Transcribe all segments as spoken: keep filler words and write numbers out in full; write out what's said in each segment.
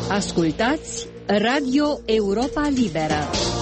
Ascultați Radio Europa Liberă.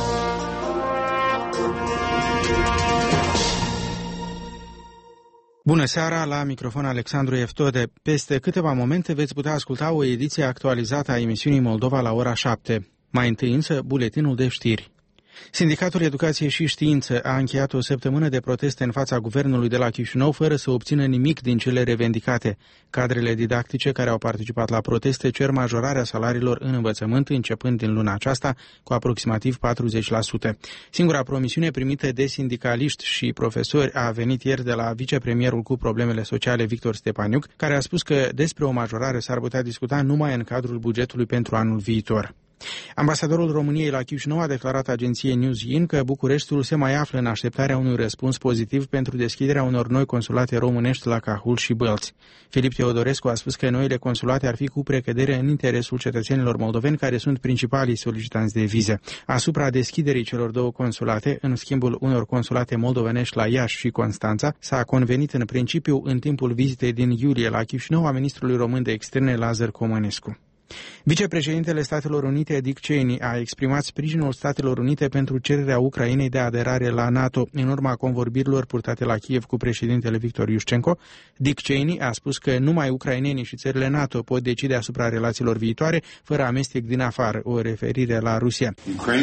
Bună seara, la microfon Alexandru Eftode. Peste câteva momente veți putea asculta o ediție actualizată a emisiunii Moldova la ora șapte. Mai întâi însă, buletinul de știri. Sindicatul Educație și Știință a încheiat o săptămână de proteste în fața guvernului de la Chișinău fără să obțină nimic din cele revendicate. Cadrele didactice care au participat la proteste cer majorarea salariilor în învățământ începând din luna aceasta cu aproximativ patruzeci la sută. Singura promisiune primită de sindicaliști și profesori a venit ieri de la vicepremierul cu problemele sociale Victor Stepaniuc, care a spus că despre o majorare s-ar putea discuta numai în cadrul bugetului pentru anul viitor. Ambasadorul României la Chișinău a declarat agenției Newsyin că Bucureștiul se mai află în așteptarea unui răspuns pozitiv pentru deschiderea unor noi consulate românești la Cahul și Bălți. Filip Teodorescu a spus că noile consulate ar fi cu precădere în interesul cetățenilor moldoveni care sunt principalii solicitanți de vize. Asupra deschiderii celor două consulate, în schimbul unor consulate moldovenești la Iași și Constanța, s-a convenit în principiu în timpul vizitei din iulie la Chișinău a ministrului român de externe Lazar Comănescu. Vicepreședintele Statelor Unite, Dick Cheney, a exprimat sprijinul Statelor Unite pentru cererea Ucrainei de aderare la NATO în urma convorbirilor purtate la Kiev cu președintele Victor Iușcenko. Dick Cheney a spus că numai ucrainenii și țările NATO pot decide asupra relațiilor viitoare, fără amestec din afară, o referire la Rusia.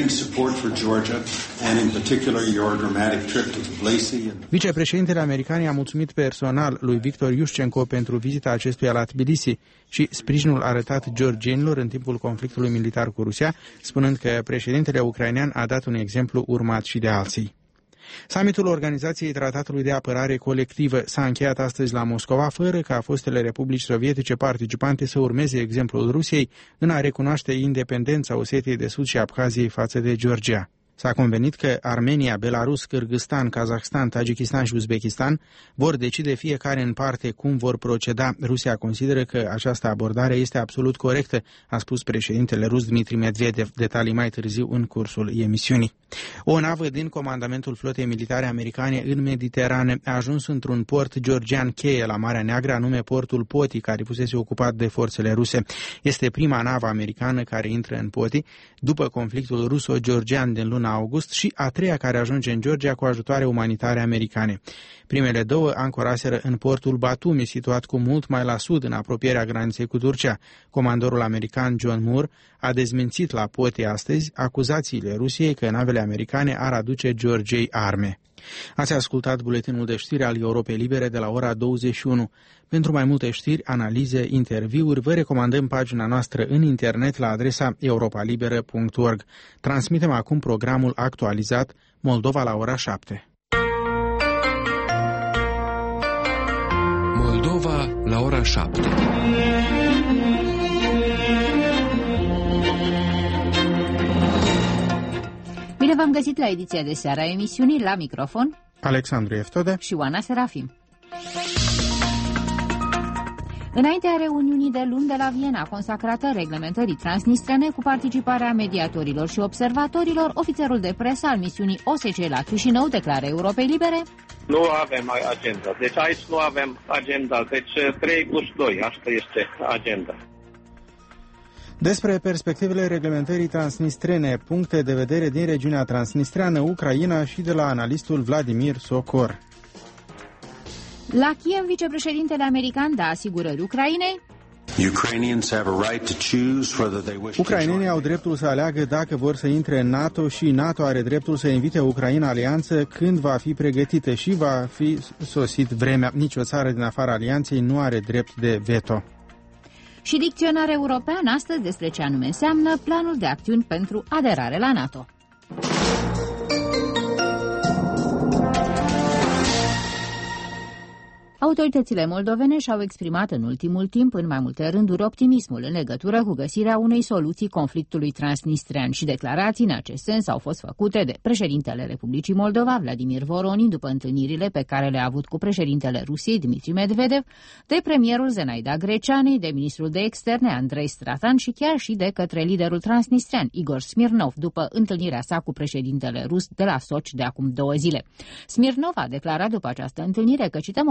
Vicepreședintele american a mulțumit personal lui Victor Iușcenko pentru vizita acestuia la Tbilisi și sprijinul arătat georgienilor în timpul conflictului militar cu Rusia, spunând că președintele ucrainean a dat un exemplu urmat și de alții. Summitul Organizației Tratatului de Apărare Colectivă s-a încheiat astăzi la Moscova, fără ca fostele republici sovietice participante să urmeze exemplul Rusiei în a recunoaște independența Osetiei de Sud și Abhaziei față de Georgia. S-a convenit că Armenia, Belarus, Kârgâstan, Kazahstan, Tajikistan și Uzbekistan vor decide fiecare în parte cum vor proceda. Rusia consideră că această abordare este absolut corectă, a spus președintele rus Dmitri Medvedev, detalii mai târziu în cursul emisiunii. O navă din comandamentul flotei militare americane în Mediterană a ajuns într-un port georgian cheie la Marea Neagră, anume portul Poti, care fusese ocupat de forțele ruse. Este prima navă americană care intră în Poti după conflictul ruso-georgian din luna august și a treia care ajunge în Georgia cu ajutoare umanitare americane. Primele două ancoraseră în portul Batumi, situat cu mult mai la sud, în apropierea graniței cu Turcia. Comandorul american John Moore a dezmințit la Poti astăzi acuzațiile Rusiei că navele americane ar aduce Georgiei arme. Ați ascultat buletinul de știri al Europei Libere de la ora douăzeci și unu. Pentru mai multe știri, analize, interviuri, vă recomandăm pagina noastră în internet la adresa europa liberă punct org. Transmitem acum programul actualizat Moldova la ora șapte. Moldova la ora șapte. Bine v-am găsit la ediția de seară a emisiunii, la microfon Alexandru Eftode și Oana Serafim. Înaintea reuniunii de luni de la Viena, consacrată reglementării transnistrene cu participarea mediatorilor și observatorilor, ofițerul de presă al misiunii O S C E la Chișinău declară Europei Libere: Nu avem agenda, deci aici nu avem agenda, deci trei plus doi, asta este agenda. Despre perspectivele reglementării transnistrene, puncte de vedere din regiunea transnistreană, Ucraina și de la analistul Vladimir Socor. La Kiev, vicepreședintele american dă asigurări Ucrainei. Ucrainenii au dreptul să aleagă dacă vor să intre în NATO și NATO are dreptul să invite Ucraina în alianță când va fi pregătită și va fi sosit vremea. Nici o țară din afara alianței nu are drept de veto. Și dicționar european astăzi despre ce anume înseamnă planul de acțiuni pentru aderare la NATO. Autoritățile moldovene și-au exprimat în ultimul timp în mai multe rânduri optimismul în legătură cu găsirea unei soluții conflictului transnistrean și declarații în acest sens au fost făcute de președintele Republicii Moldova, Vladimir Voronin, după întâlnirile pe care le-a avut cu președintele Rusiei, Dmitri Medvedev, de premierul Zenaida Greceanei, de ministrul de externe, Andrei Stratan și chiar și de către liderul transnistrean, Igor Smirnov, după întâlnirea sa cu președintele rus de la Sochi de acum două zile. Smirnov a declarat după această întâlnire că, cităm, o place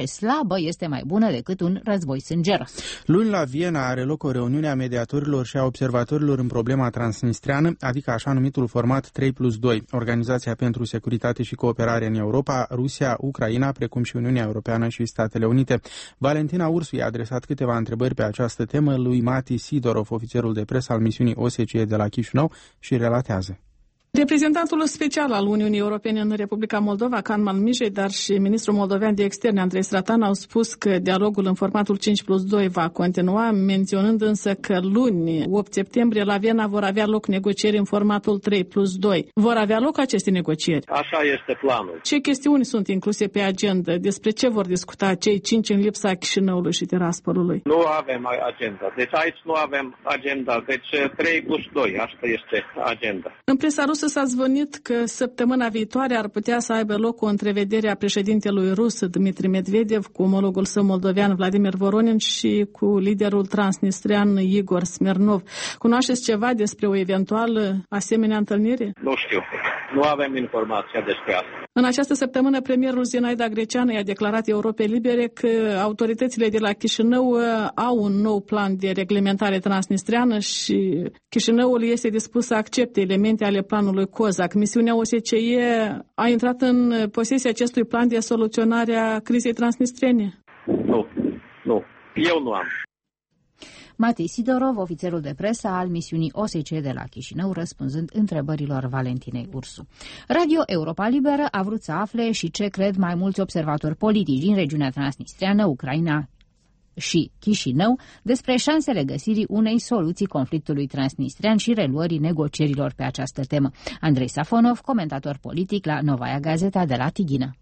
slabă este mai bună decât un război sângeros. Luni la Viena are loc o reuniune a mediatorilor și a observatorilor în problema transnistreană, adică așa numitul format trei plus doi, Organizația pentru Securitate și Cooperare în Europa, Rusia, Ucraina, precum și Uniunea Europeană și Statele Unite. Valentina Ursu i-a adresat câteva întrebări pe această temă lui Mati Sidorov, ofițerul de presă al misiunii O S C E de la Chișinău, și relatează. Reprezentantul special al Uniunii Europene în Republica Moldova, Canman Mijei, dar și ministrul moldovean de externe, Andrei Stratan, au spus că dialogul în formatul cinci plus doi va continua, menționând însă că luni, opt septembrie, la Viena vor avea loc negocieri în formatul trei plus doi. Vor avea loc aceste negocieri? Așa este planul. Ce chestiuni sunt incluse pe agenda? Despre ce vor discuta cei cinci în lipsa Chișinăului și Tiraspolului? Nu avem agenda. Deci aici nu avem agenda. Deci trei plus doi. Asta este agenda. În presa rusă s-a zvonit că săptămâna viitoare ar putea să aibă loc o întrevedere a președintelui rus Dmitri Medvedev cu omologul său moldovean Vladimir Voronin și cu liderul transnistrian Igor Smirnov. Cunoașteți ceva despre o eventuală asemenea întâlnire? Nu știu. Nu avem informația despre asta. În această săptămână, premierul Zinaida Greceanu i-a declarat Europei Libere că autoritățile de la Chișinău au un nou plan de reglementare transnistreană și Chișinăul este dispus să accepte elemente ale planului COSAC. Misiunea O S C E a intrat în posesia acestui plan de soluționare a crizei transnistrene? Nu, nu. Eu nu am. Matei Sidorov, ofițerul de presă al misiunii O S C E de la Chișinău, răspunzând întrebărilor Valentinei Ursu. Radio Europa Liberă a vrut să afle și ce cred mai mulți observatori politici din regiunea transnistreană, Ucraina și Chișinău despre șansele găsirii unei soluții conflictului transnistrean și reluării negocierilor pe această temă. Andrei Safonov, comentator politic la Novaya Gazeta de la Tighina.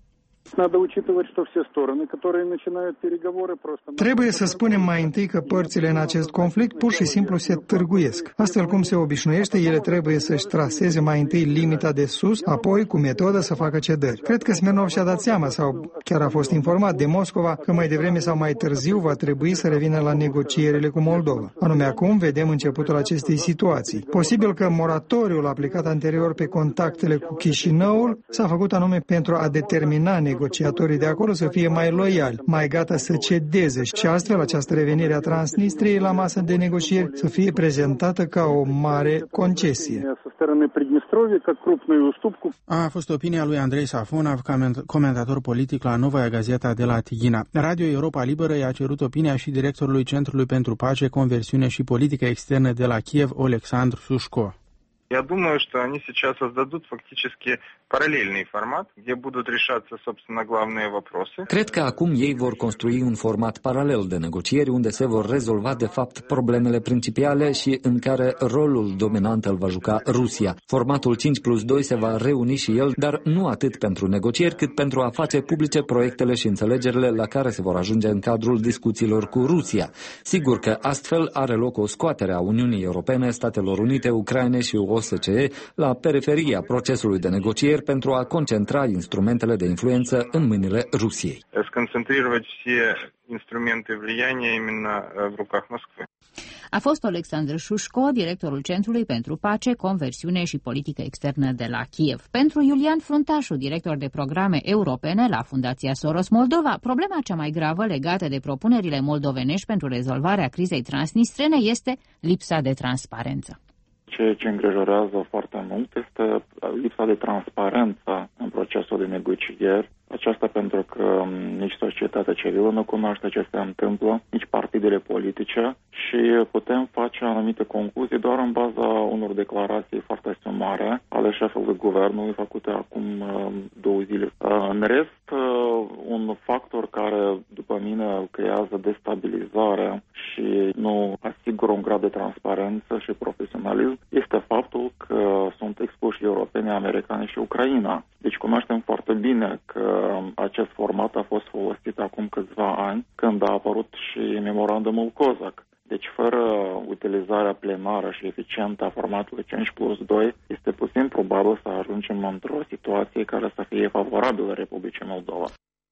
Trebuie să spunem mai întâi că părțile în acest conflict pur și simplu se târguiesc. Astfel cum se obișnuiește, ele trebuie să-și traseze mai întâi limita de sus, apoi cu metodă să facă cedări. Cred că Smirnov și-a dat seama sau chiar a fost informat de Moscova că mai devreme sau mai târziu va trebui să revină la negocierile cu Moldova. Anume acum vedem începutul acestei situații. Posibil că moratoriul aplicat anterior pe contactele cu Chișinăul s-a făcut anume pentru a determina negociatorii de acolo să fie mai loiali, mai gata să cedeze și astfel această revenire a Transnistriei la masă de negocieri să fie prezentată ca o mare concesie. A fost opinia lui Andrei Safonov, comentator politic la Novaya Gazeta de la Tighina. Radio Europa Liberă i-a cerut opinia și directorului Centrului pentru Pace, Conversiune și Politică Externă de la Kiev, Oleksandr Sushko. Я думаю, что они сейчас создадут фактически параллельный формат, где будут решаться, собственно, главные вопросы. Cred că acum ei vor construi un format paralel de negocieri unde se vor rezolva de fapt problemele principale și în care rolul dominant îl va juca Rusia. Formatul cinci plus doi se va reuni și el, dar nu atât pentru negocieri, cât pentru a face publice proiectele și înțelegerile la care se vor ajunge în cadrul discuțiilor cu Rusia. Sigur că astfel are loc o scoatere a Uniunii Europene, Statelor Unite, Ucrainei și O S C E la periferia procesului de negocieri pentru a concentra instrumentele de influență în mâinile Rusiei. A fost Oleksandr Sushko, directorul Centrului pentru Pace, Conversiune și Politică Externă de la Kiev. Pentru Iulian Fruntașu, director de programe europene la Fundația Soros Moldova, problema cea mai gravă legată de propunerile moldovenești pentru rezolvarea crizei transnistrene este lipsa de transparență. Ceea ce îngrijorează foarte mult este lipsa de transparență în procesul de negocieri. Aceasta pentru că nici societatea civilă nu cunoaște ce se întâmplă, nici partidele politice și putem face anumite concluzii doar în baza unor declarații foarte sumare ale șefului guvernului făcute acum două zile. În rest, un factor care, după mine, creează destabilizare și nu asigură un grad de transparență și profesionalism este faptul că sunt expuși europeni, americani și Ucraina. Deci cunoaștem foarte bine că acest format a fost folosit acum câțiva ani, când a apărut și memorandumul COSAC. Deci, fără utilizarea plenară și eficientă a formatului cinci plus doi, este puțin probabil să ajungem într-o situație care să fie favorabilă Republicii Moldova.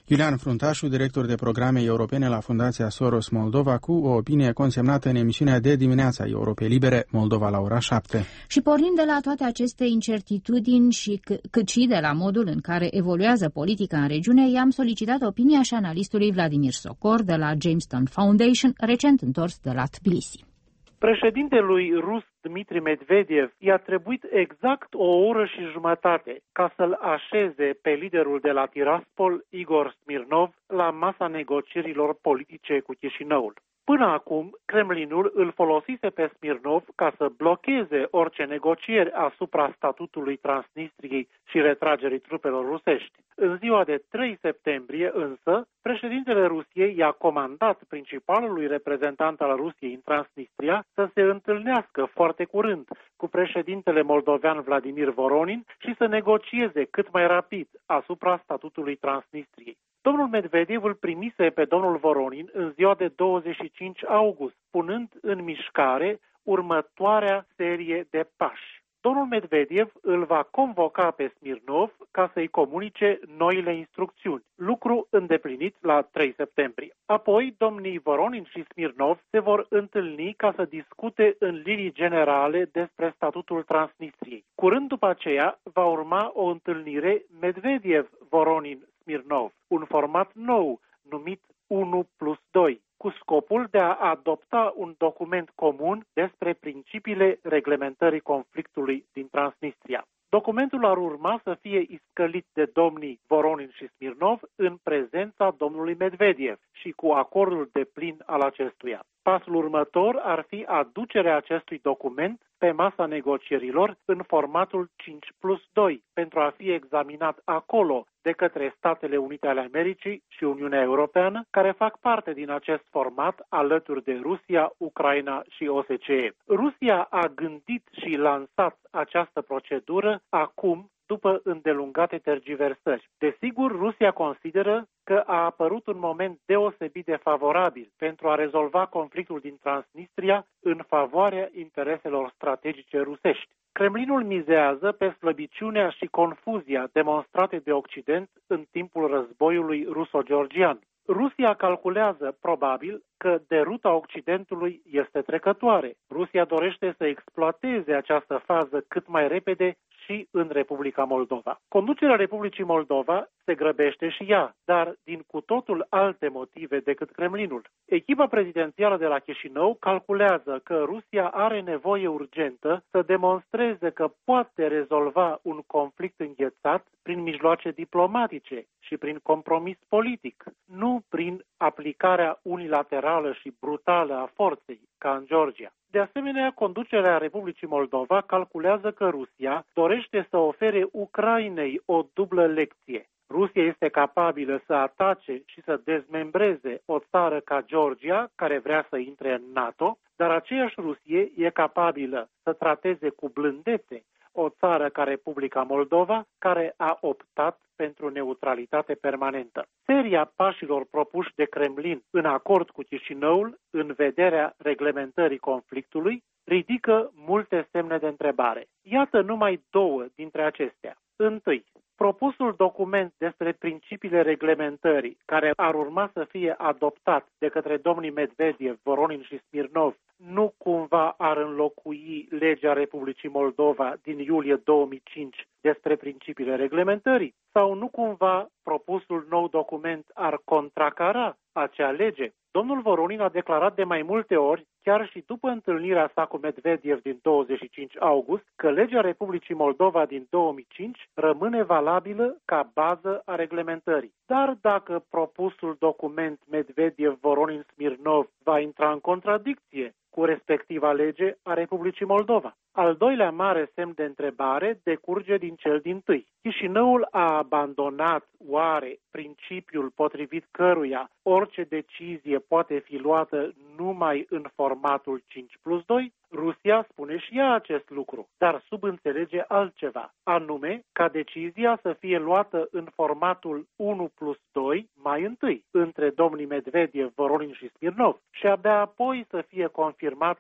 Iulian Fruntașu, director de programe europene la Fundația Soros Moldova, cu o opinie consemnată în emisiunea de dimineața Europei Libere, Moldova la ora șapte. Și pornind de la toate aceste incertitudini și cât și de la modul în care evoluează politica în regiune, i-am solicitat opinia și analistului Vladimir Socor de la Jamestown Foundation, recent întors de la Tbilisi. Președintelui rus Dmitri Medvedev i-a trebuit exact o oră și jumătate ca să-l așeze pe liderul de la Tiraspol, Igor Smirnov, la masa negocierilor politice cu Chișinăul. Până acum, Kremlinul îl folosise pe Smirnov ca să blocheze orice negocieri asupra statutului Transnistriei și retragerii trupelor rusești. În ziua de trei septembrie, însă, președintele Rusiei i-a comandat principalului reprezentant al Rusiei în Transnistria să se întâlnească foarte curând cu președintele moldovean Vladimir Voronin și să negocieze cât mai rapid asupra statutului Transnistriei. Domnul Medvedev îl primise pe domnul Voronin în ziua de douăzeci și cinci august, punând în mișcare următoarea serie de pași. Domnul Medvedev îl va convoca pe Smirnov ca să-i comunice noile instrucțiuni, lucru îndeplinit la trei septembrie. Apoi, domnii Voronin și Smirnov se vor întâlni ca să discute în linii generale despre statutul Transnistriei. Curând după aceea va urma o întâlnire Medvedev-Voronin-Smirnov, un format nou numit unu plus doi, cu scopul de a adopta un document comun despre principiile reglementării conflictului din Transnistria. Documentul ar urma să fie iscălit de domnii Voronin și Smirnov în prezența domnului Medvedev și cu acordul deplin al acestuia. Pasul următor ar fi aducerea acestui document pe masa negocierilor în formatul cinci plus doi, pentru a fi examinat acolo de către Statele Unite ale Americii și Uniunea Europeană, care fac parte din acest format alături de Rusia, Ucraina și O S C E. Rusia a gândit și lansat această procedură acum, după îndelungate tergiversări. Desigur, Rusia consideră că a apărut un moment deosebit de favorabil pentru a rezolva conflictul din Transnistria în favoarea intereselor strategice rusești. Kremlinul mizează pe slăbiciunea și confuzia demonstrate de Occident în timpul războiului ruso-georgian. Rusia calculează, probabil, că deruta Occidentului este trecătoare. Rusia dorește să exploateze această fază cât mai repede și în Republica Moldova. Conducerea Republicii Moldova se grăbește și ea, dar din cu totul alte motive decât Kremlinul. Echipa prezidențială de la Chișinău calculează că Rusia are nevoie urgentă să demonstreze că poate rezolva un conflict înghețat prin mijloace diplomatice și prin compromis politic, nu prin aplicarea unilaterală și brutală a forței, ca în Georgia. De asemenea, conducerea Republicii Moldova calculează că Rusia dorește să ofere Ucrainei o dublă lecție. Rusia este capabilă să atace și să dezmembreze o țară ca Georgia, care vrea să intre în NATO, dar aceeași Rusie e capabilă să trateze cu blândețe o țară ca Republica Moldova, care a optat pentru neutralitate permanentă. Seria pașilor propuși de Kremlin în acord cu Chișinăul, în vederea reglementării conflictului, ridică multe semne de întrebare. Iată numai două dintre acestea. Întâi, propusul document despre principiile reglementării, care ar urma să fie adoptat de către domnii Medvedev, Voronin și Smirnov, nu cumva ar înlocui legea Republicii Moldova din iulie două mii cinci despre principiile reglementării? Sau nu cumva propusul nou document ar contracara acea lege? Domnul Voronin a declarat de mai multe ori, chiar și după întâlnirea sa cu Medvedev din douăzeci și cinci august, că legea Republicii Moldova din două mii cinci rămâne valabilă ca bază a reglementării. Dar dacă propusul document Medvedev-Voronin-Smirnov va intra în contradicție cu respectiva lege a Republicii Moldova. Al doilea mare semn de întrebare decurge din cel dintâi. Chișinăul a abandonat oare principiul potrivit căruia orice decizie poate fi luată numai în formatul cinci plus doi? Rusia spune și ea acest lucru, dar subînțelege altceva, anume ca decizia să fie luată în formatul unu plus doi mai întâi, între domnii Medvedev, Voronin și Smirnov, și abia apoi să fie confirmată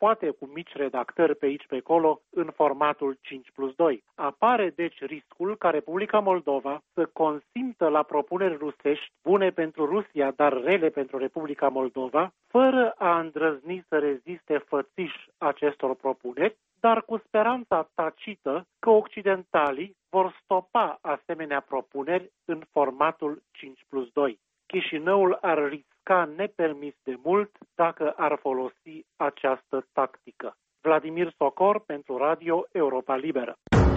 poate cu mici redactări pe aici pe acolo, în formatul cinci plus doi. Apare deci riscul ca Republica Moldova să consimtă la propuneri rusești bune pentru Rusia, dar rele pentru Republica Moldova, fără a îndrăzni să reziste fățiș acestor propuneri, dar cu speranța tacită că occidentalii vor stopa asemenea propuneri în formatul cinci plus doi. Chișinăul ar risca nepermis de mult dacă ar folosi această tactică. Vladimir Socor pentru Radio Europa Liberă.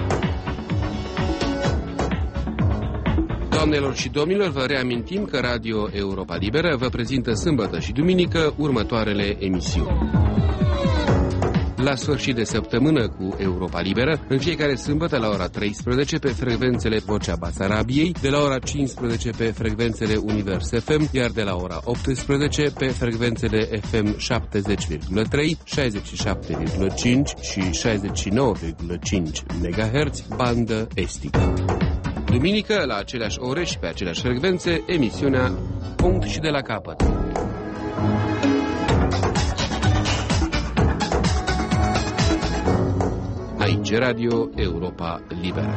Doamnelor și domnilor, vă reamintim că Radio Europa Liberă vă prezintă sâmbătă și duminică următoarele emisiuni. La sfârșit de săptămână cu Europa Liberă, în fiecare sâmbătă la ora treisprezece pe frecvențele Vocea Basarabiei, de la ora cincisprezece pe frecvențele Univers F M, iar de la ora optsprezece pe frecvențele F M șaptezeci virgulă trei, șaizeci și șapte virgulă cinci și șaizeci și nouă virgulă cinci megahertz, bandă estică. Duminică, la aceleași ore și pe aceleași frecvențe, emisiunea Punct și de la capăt. Aici Radio Europa Liberă.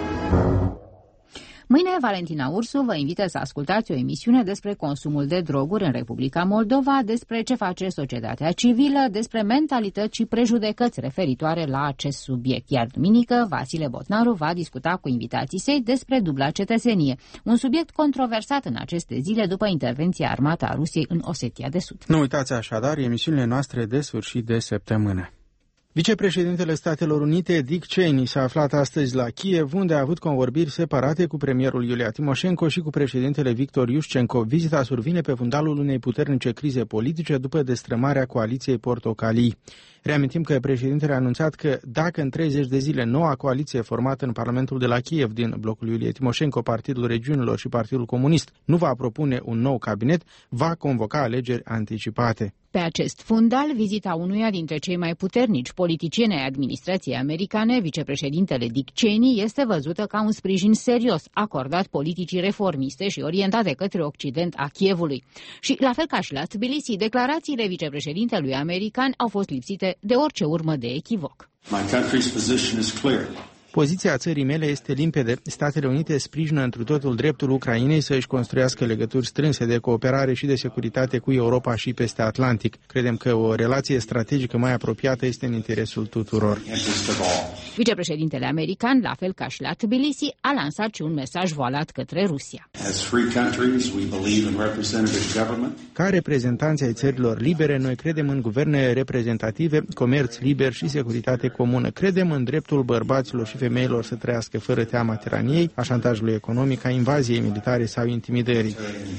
Mâine, Valentina Ursu vă invită să ascultați o emisiune despre consumul de droguri în Republica Moldova, despre ce face societatea civilă, despre mentalități și prejudecăți referitoare la acest subiect. Iar duminică, Vasile Botnaru va discuta cu invitații săi despre dubla cetățenie, un subiect controversat în aceste zile după intervenția armată a Rusiei în Osetia de Sud. Nu uitați așadar emisiunile noastre de sfârșit de săptămână. Vicepreședintele Statelor Unite, Dick Cheney, s-a aflat astăzi la Kiev, unde a avut convorbiri separate cu premierul Iulia Timoșenko și cu președintele Victor Iușcenko. Vizita survine pe fundalul unei puternice crize politice după destrămarea coaliției portocalii. Reamintim că președintele a anunțat că dacă în treizeci de zile noua coaliție formată în Parlamentul de la Kiev din blocul Iuliei Timoșenko, Partidul Regiunilor și Partidul Comunist nu va propune un nou cabinet, va convoca alegeri anticipate. Pe acest fundal, vizita unuia dintre cei mai puternici politicieni ai administrației americane, vicepreședintele Dick Cheney, este văzută ca un sprijin serios acordat politicii reformiste și orientate către Occident a Kievului. Și, la fel ca și la Tbilisi, declarațiile vicepreședintelui american au fost lipsite de orice urmă de echivoc. My country's position is clear. Poziția țării mele este limpede. Statele Unite sprijină întru totul dreptul Ucrainei să își construiască legături strânse de cooperare și de securitate cu Europa și peste Atlantic. Credem că o relație strategică mai apropiată este în interesul tuturor. Vicepreședintele american, la fel ca și la Tbilisi, a lansat și un mesaj voalat către Rusia. Ca reprezentanți ai țărilor libere, noi credem în guverne reprezentative, comerț liber și securitate comună. Credem în dreptul bărbaților și femeilor să trăiască fără teama tiraniei, a șantajului economic, a invaziei militare sau intimidării.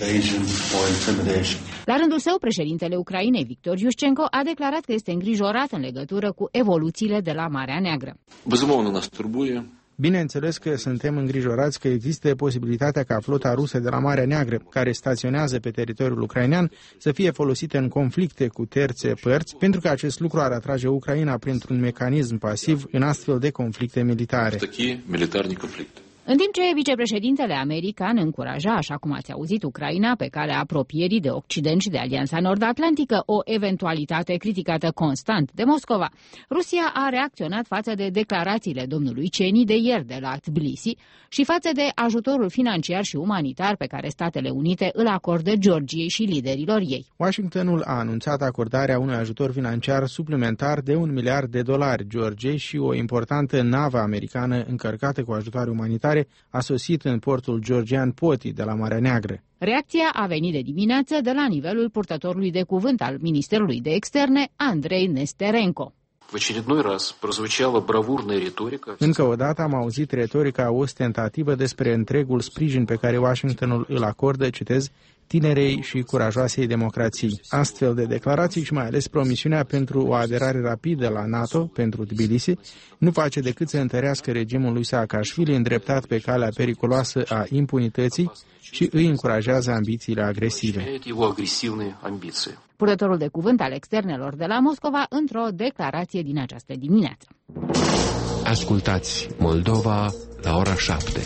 La rândul său, președintele Ucrainei, Victor Iușcenko, a declarat că este îngrijorat în legătură cu evoluțiile de la Marea Neagră. Bineînțeles că suntem îngrijorați că există posibilitatea ca flota rusă de la Marea Neagră, care staționează pe teritoriul ucrainean, să fie folosită în conflicte cu terțe părți, pentru că acest lucru ar atrage Ucraina printr-un mecanism pasiv în astfel de conflicte militare. În timp ce vicepreședintele american încuraja, așa cum ați auzit, Ucraina pe calea apropierii de Occident și de Alianța Nord-Atlantică, o eventualitate criticată constant de Moscova, Rusia a reacționat față de declarațiile domnului Cheney de ieri de la Tbilisi și față de ajutorul financiar și umanitar pe care Statele Unite îl acordă Georgiei și liderilor ei. Washingtonul a anunțat acordarea unui ajutor financiar suplimentar de un miliard de dolari Georgiei și o importantă navă americană încărcată cu ajutoare umanitare a sosit în portul georgian Poti de la Marea Neagră. Reacția a venit de dimineață de la nivelul purtătorului de cuvânt al Ministerului de Externe, Andrei Nesterenko. Încă o dată am auzit retorica ostentativă despre întregul sprijin pe care Washingtonul îl acordă, citez, tinerei și curajoasei democrații. Astfel de declarații și mai ales promisiunea pentru o aderare rapidă la NATO pentru Tbilisi nu face decât să întărească regimul lui Saakashvili îndreptat pe calea periculoasă a impunității și îi încurajează ambițiile agresive. Purtătorul de cuvânt al externelor de la Moscova într-o declarație din această dimineață. Ascultați Moldova la ora șapte.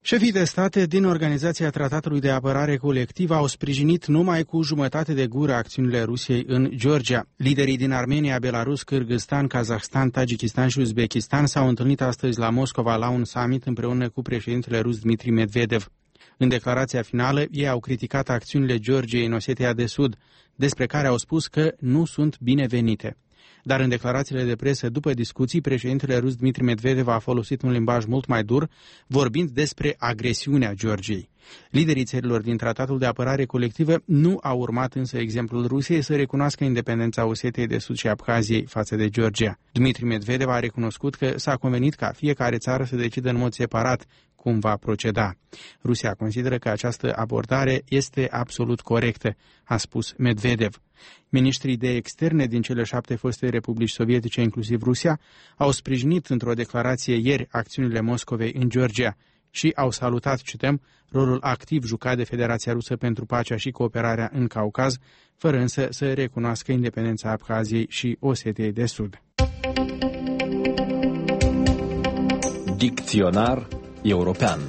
Șefii de state din Organizația Tratatului de Apărare Colectivă au sprijinit numai cu jumătate de gură acțiunile Rusiei în Georgia. Liderii din Armenia, Belarus, Kârgâzstan, Kazahstan, Tajikistan și Uzbekistan s-au întâlnit astăzi la Moscova la un summit împreună cu președintele rus Dmitri Medvedev. În declarația finală, ei au criticat acțiunile Georgiei în Osetia de Sud, despre care au spus că nu sunt binevenite. Dar în declarațiile de presă după discuții, președintele rus Dmitri Medvedev a folosit un limbaj mult mai dur, vorbind despre agresiunea Georgiei. Liderii țărilor din Tratatul de Apărare Colectivă nu au urmat însă exemplul Rusiei să recunoască independența Osetiei de Sud și Abhaziei față de Georgia. Dmitri Medvedev a recunoscut că s-a convenit ca fiecare țară să decidă în mod separat cum va proceda. Rusia consideră că această abordare este absolut corectă, a spus Medvedev. Ministrii de externe din cele șapte foste republici sovietice, inclusiv Rusia, au sprijinit într-o declarație ieri acțiunile Moscovei în Georgia și au salutat, cităm, rolul activ jucat de Federația Rusă pentru pacea și cooperarea în Caucaz, fără însă să recunoască independența Abhaziei și Osetiei de Sud. Dicționar european.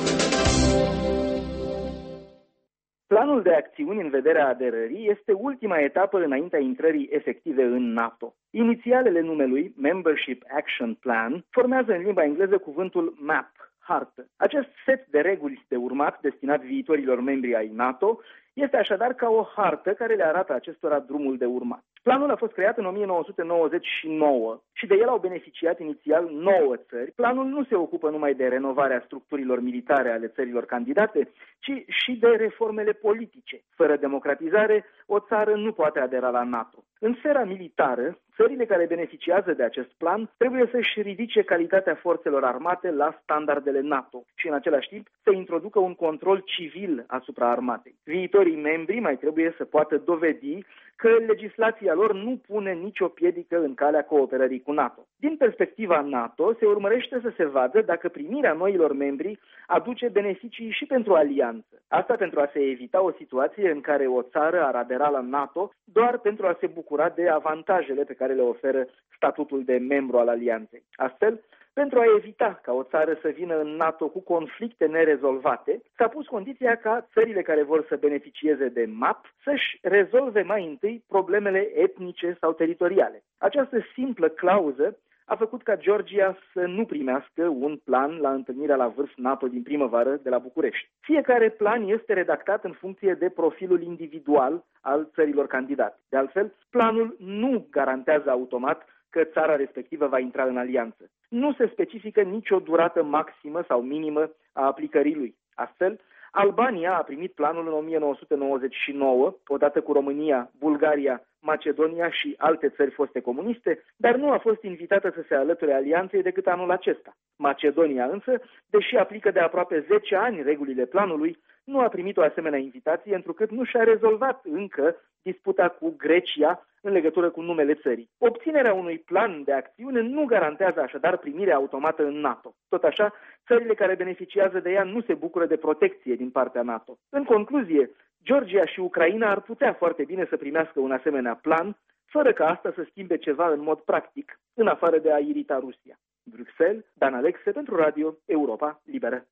Planul de acțiuni în vederea aderării este ultima etapă înaintea intrării efective în NATO. Inițialele numelui, Membership Action Plan, formează în limba engleză cuvântul map, hartă. Acest set de reguli de urmat destinat viitorilor membri ai NATO este așadar ca o hartă care le arată acestora drumul de urmat. Planul a fost creat în o mie nouă sute nouăzeci și nouă și de el au beneficiat inițial nouă țări. Planul nu se ocupă numai de renovarea structurilor militare ale țărilor candidate, ci și de reformele politice. Fără democratizare, o țară nu poate adera la NATO. În sfera militară, țările care beneficiază de acest plan trebuie să-și ridice calitatea forțelor armate la standardele NATO și în același timp să introducă un control civil asupra armatei. Viitorii membri mai trebuie să poată dovedi că legislația lor nu pune nicio piedică în calea cooperării cu NATO. Din perspectiva NATO, se urmărește să se vadă dacă primirea noilor membri aduce beneficii și pentru alianță. Asta pentru a se evita o situație în care o țară ar adera la NATO doar pentru a se bucura de avantajele pe care le oferă statutul de membru al alianței. Astfel, pentru a evita ca o țară să vină în NATO cu conflicte nerezolvate, s-a pus condiția ca țările care vor să beneficieze de map să-și rezolve mai întâi problemele etnice sau teritoriale. Această simplă clauză a făcut ca Georgia să nu primească un plan la întâlnirea la vârf NATO din primăvară de la București. Fiecare plan este redactat în funcție de profilul individual al țărilor candidate. De altfel, planul nu garantează automat că țara respectivă va intra în alianță. Nu se specifică nicio durată maximă sau minimă a aplicării lui. Astfel, Albania a primit planul în o mie nouă sute nouăzeci și nouă, odată cu România, Bulgaria, Macedonia și alte țări foste comuniste, dar nu a fost invitată să se alăture alianței decât anul acesta. Macedonia însă, deși aplică de aproape zece ani regulile planului, nu a primit o asemenea invitație, întrucât nu și-a rezolvat încă disputa cu Grecia în legătură cu numele țării. Obținerea unui plan de acțiune nu garantează așadar primirea automată în NATO. Tot așa, țările care beneficiază de ea nu se bucură de protecție din partea NATO. În concluzie, Georgia și Ucraina ar putea foarte bine să primească un asemenea plan, fără ca asta să schimbe ceva în mod practic, în afară de a irita Rusia. Bruxelles, Dan Alexe pentru Radio Europa Liberă.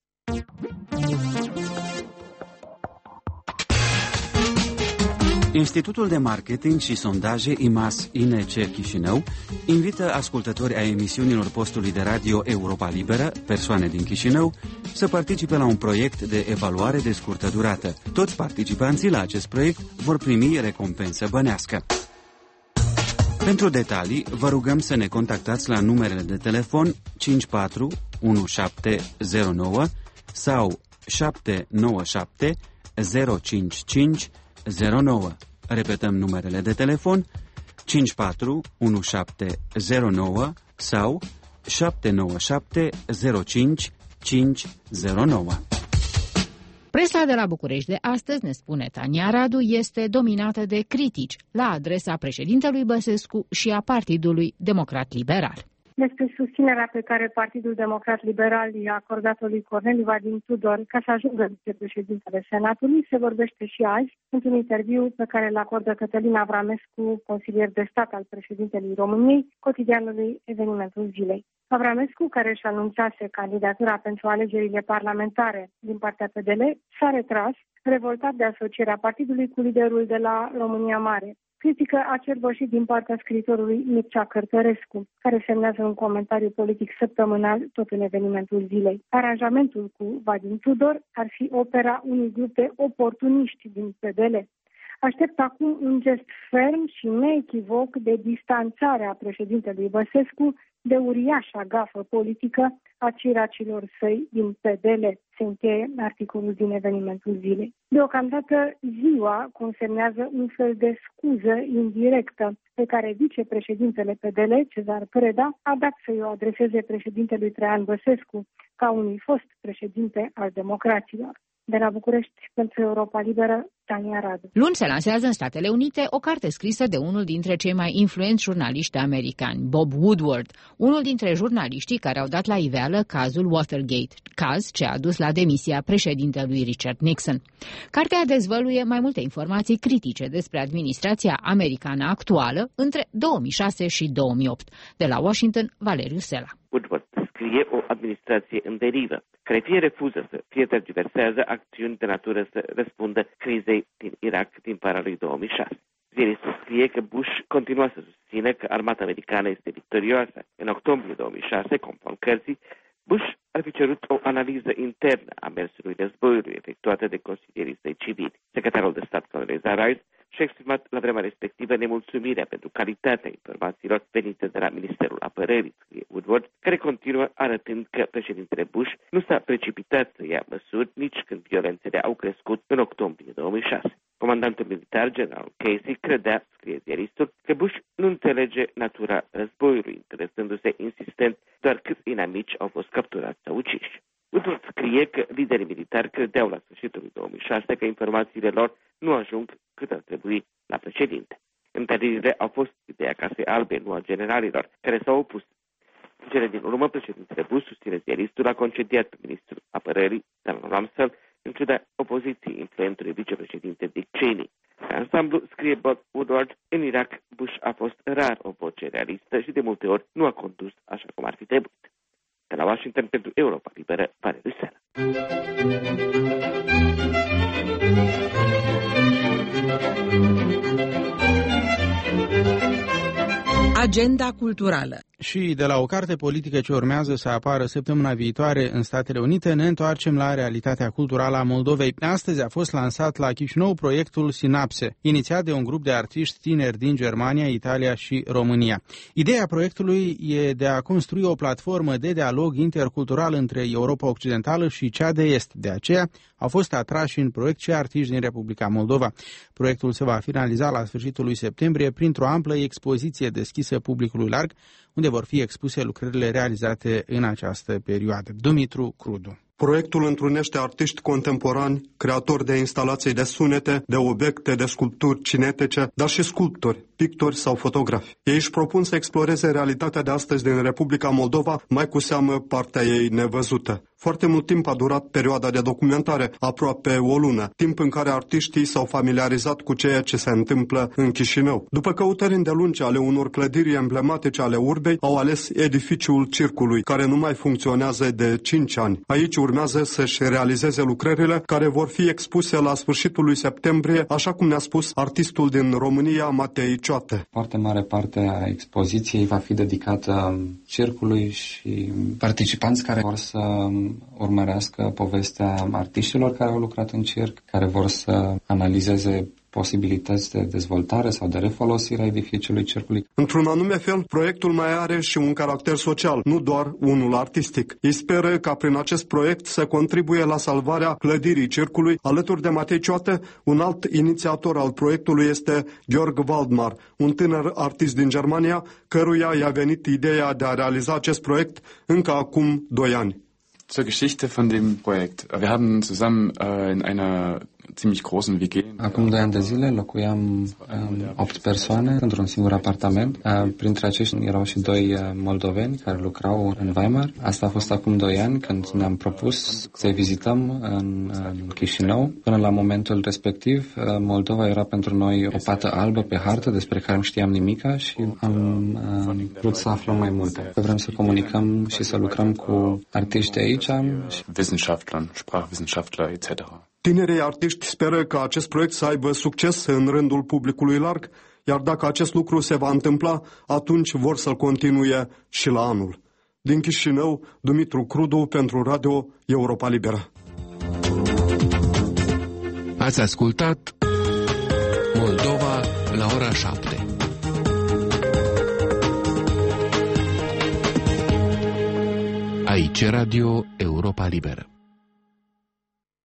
Institutul de Marketing și Sondaje I M A S I N C Chișinău invită ascultători ai emisiunilor postului de radio Europa Liberă, persoane din Chișinău, să participe la un proiect de evaluare de scurtă durată. Toți participanții la acest proiect vor primi recompensă bănească. Pentru detalii, vă rugăm să ne contactați la numerele de telefon cinci patru unu șapte zero nouă sau șapte nouă șapte zero cinci cinci zero nouă. Repetăm numerele de telefon cinci patru unu șapte zero nouă sau șapte nouă șapte zero cinci cinci zero nouă. Presa de la București de astăzi, ne spune Tania Radu, este dominată de critici la adresa președintelui Băsescu și a Partidului Democrat Liberal. despre susținerea pe care Partidul Democrat Liberal i-a acordat-o lui Corneliu Vadim Tudor ca să ajungă vicepreședintele Senatului se vorbește și azi într-un interviu pe care îl acordă Cătălin Avramescu, consilier de stat al președintelui României, cotidianului Evenimentul Zilei. Avramescu, care își anunțase candidatura pentru alegerile parlamentare din partea P D L, s-a retras, revoltat de asocierea partidului cu liderul de la România Mare. Critică a cerbășit din partea scriitorului Mircea Cărtărescu, care semnează un comentariu politic săptămânal tot în Evenimentul Zilei. Aranjamentul cu Vadim Tudor ar fi opera unui grup de oportuniști din P D L. Aștept acum un gest ferm și neechivoc de distanțare a președintelui Băsescu de uriașa gafă politică a ciracilor săi din P D L, se încheie articolul din Evenimentul Zilei. Deocamdată ziua consemnează un fel de scuză indirectă pe care vicepreședintele P D L, Cezar Preda, a dat să-i o adreseze președintelui Traian Băsescu, ca unui fost președinte al democraților. De la București, pentru Europa Liberă, Tania Radu. Luni se lansează în Statele Unite o carte scrisă de unul dintre cei mai influenți jurnaliști americani, Bob Woodward, unul dintre jurnaliștii care au dat la iveală cazul Watergate, caz ce a dus la demisia președintelui Richard Nixon. Cartea dezvăluie mai multe informații critice despre administrația americană actuală între două mii șase și două mii opt. De la Washington, Valeriu Sela. Woodward scrie o administrație în derivă, care fie refuză să fie tergiversează acțiuni de natură să răspundă crizei din Irak din vara lui două mii șase. Ziaristul scrie că Bush continua să susțină că armata americană este victorioasă. În octombrie două mii șase, conform cărții, Bush ar fi cerut o analiză internă a mersului războiului efectuată de consilierii săi civili. Secretarul de stat Condoleezza Rice și-a exprimat la vremea respectivă nemulțumirea pentru calitatea informațiilor venite de la Ministerul Apărării, scrie Woodward, care continuă arătând că președintele Bush nu s-a precipitat să ia măsuri nici când violențele au crescut în octombrie două mii șase. Comandantul militar, general Casey, credea, scrie ziaristul, că Bush nu înțelege natura războiului, interesându-se insistent doar câți inamici au fost capturați sau uciși. Woodward scrie că liderii militari credeau la sfârșitul lui două mii șase că informațiile lor nu ajung cât ar trebui la președinte. Întâlnirile au fost ideea Casei Albe, nu a generalilor, care s-au opus. În cele din urmă, președintele Bush, susține ziaristul, a concediat pe ministrul apărării, Dan Rumsfeld, în ciuda opoziției influentului vicepreședinte Dick Cheney. În ansamblu, scrie Bob Woodward, în Irak, Bush a fost rar o voce realistă și de multe ori nu a condus așa cum ar fi trebuit. De la Washington, pentru Europa Liberă, Valeriu Sela. Agenda culturală. Și de la o carte politică ce urmează să apară săptămâna viitoare în Statele Unite, ne întoarcem la realitatea culturală a Moldovei. Astăzi a fost lansat la Chișinău proiectul Sinapse, inițiat de un grup de artiști tineri din Germania, Italia și România. Ideea proiectului e de a construi o platformă de dialog intercultural între Europa Occidentală și cea de Est. De aceea au fost atrași în proiect și artiști din Republica Moldova. Proiectul se va finaliza la sfârșitul lui septembrie printr-o amplă expoziție deschisă publicului larg, unde vor fi expuse lucrările realizate în această perioadă. Dumitru Crudu. Proiectul întrunește artiști contemporani, creatori de instalații de sunete, de obiecte, de sculpturi cinetice, dar și sculptori, pictori sau fotografi. Ei își propun să exploreze realitatea de astăzi din Republica Moldova, mai cu seamă partea ei nevăzută. Foarte mult timp a durat perioada de documentare, aproape o lună, timp în care artiștii s-au familiarizat cu ceea ce se întâmplă în Chișinău. După căutări îndelungi ale unor clădiri emblematice ale urbei, au ales edificiul Circului, care nu mai funcționează de cinci ani. Aici urmează să-și realizeze lucrările care vor fi expuse la sfârșitul lui septembrie, așa cum ne-a spus artistul din România, Matei Cioate. Foarte mare parte a expoziției va fi dedicată Circului și participanți care vor să urmărească povestea artiștilor care au lucrat în circ, care vor să analizeze posibilități de dezvoltare sau de refolosire a edificiului Circului. Într-un anume fel, proiectul mai are și un caracter social, nu doar unul artistic. Ei speră ca prin acest proiect să contribuie la salvarea clădirii Circului. Alături de Matei Cioate, un alt inițiator al proiectului este Georg Waldmar, un tânăr artist din Germania, căruia i-a venit ideea de a realiza acest proiect încă acum doi ani. Zur Geschichte von dem Projekt. Wir haben zusammen äh, in einer Acum doi ani de zile locuiam um, opt persoane într-un singur apartament. Uh, printre aceștia erau și doi uh, moldoveni care lucrau în Weimar. Asta a fost acum doi ani când ne-am propus să vizităm în, în Chișinău. Până la momentul respectiv, uh, Moldova era pentru noi o pată albă pe hartă despre care nu știam nimica și am uh, vrut să aflăm mai multe. Vrem să comunicăm și să lucrăm cu artiști aici. Wissenschaftler, Sprachwissenschaftler et cetera. Tinerii artiști speră că acest proiect să aibă succes în rândul publicului larg, iar dacă acest lucru se va întâmpla, atunci vor să-l continue și la anul. Din Chișinău, Dumitru Crudu pentru Radio Europa Liberă. Ați ascultat Moldova la ora șapte. Aici Radio Europa Liberă.